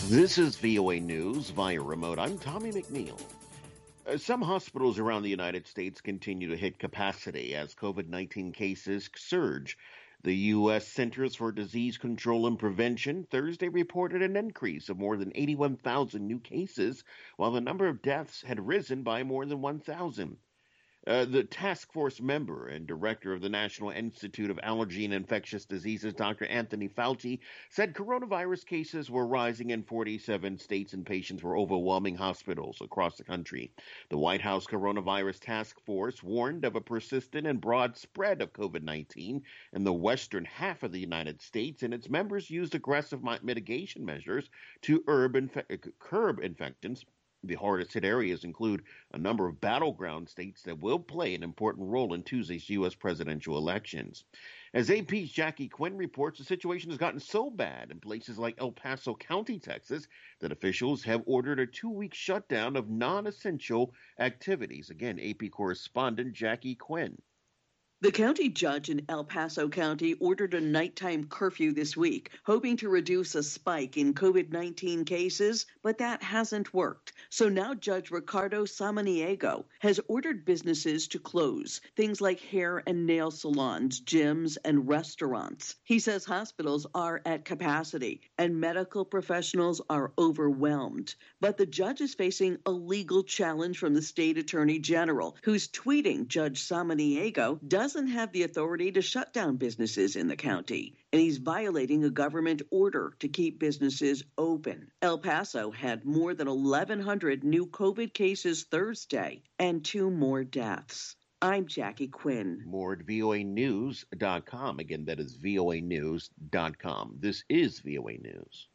This is VOA News via remote. I'm Tommy McNeil. Some hospitals around the United States continue to hit capacity as COVID-19 cases surge. The U.S. Centers for Disease Control and Prevention Thursday reported an increase of more than 81,000 new cases, while the number of deaths had risen by more than 1,000. The task force member and director of the National Institute of Allergy and Infectious Diseases, Dr. Anthony Fauci, said coronavirus cases were rising in 47 states and patients were overwhelming hospitals across the country. The White House Coronavirus Task Force warned of a persistent and broad spread of COVID-19 in the western half of the United States, and its members used aggressive mitigation measures to curb infections. The hardest hit areas include a number of battleground states that will play an important role in Tuesday's U.S. presidential elections. As AP's Jackie Quinn reports, the situation has gotten so bad in places like El Paso County, Texas, that officials have ordered a 2-week shutdown of non-essential activities. Again, AP correspondent Jackie Quinn. The county judge in El Paso County ordered a nighttime curfew this week, hoping to reduce a spike in COVID-19 cases, but that hasn't worked. So now Judge Ricardo Samaniego has ordered businesses to close, things like hair and nail salons, gyms, and restaurants. He says hospitals are at capacity and medical professionals are overwhelmed. But the judge is facing a legal challenge from the state attorney general, who's tweeting Judge Samaniego doesn't have the authority to shut down businesses in the county, and he's violating a government order to keep businesses open. El Paso had more than 1,100 new COVID cases Thursday and 2 more deaths. I'm Jackie Quinn. More at voanews.com. Again, that is voanews.com. This is VOA News.